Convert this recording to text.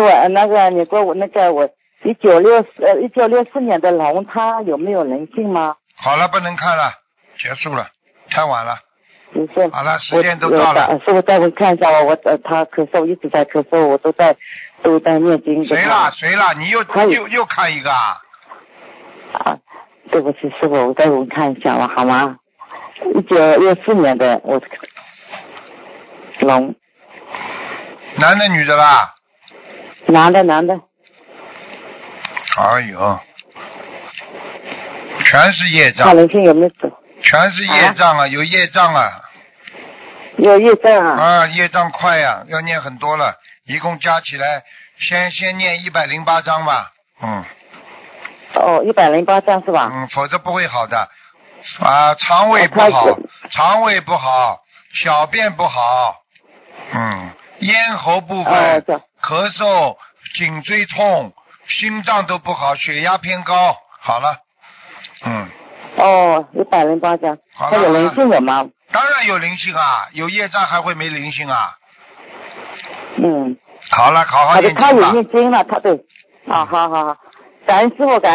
我那个你给我那个我1964年的龙，他有没有灵性吗？ 好了，不能看了，结束了，太晚了。 就是好了，时间都到了。 师傅再会看一下他咳嗽，一直在咳嗽，我都在念经。 谁啦？你又看一个啊？ 啊，对不起，师傅，我再给我看一下了，好吗？1964年的我龙。 男的女的啦？ 男的。 哎呦，全是业障。 他灵性有没有走？ 全是业障啊，有业障啊。 有业障啊。 啊，业障快呀，要念很多了，一共加起来，先念108章吧。 哦，108章是吧？ 否则不会好的。啊，肠胃不好，小便不好，咽喉部分，咳嗽，颈椎痛，心脏都不好，血压偏高。好了。 108章。 好了。 他有灵性有吗？ 当然有灵性啊，有业障还会没灵性啊？ 嗯。 好了，好好念经吧。 他有念经了，他对。好，感恩师傅，感恩。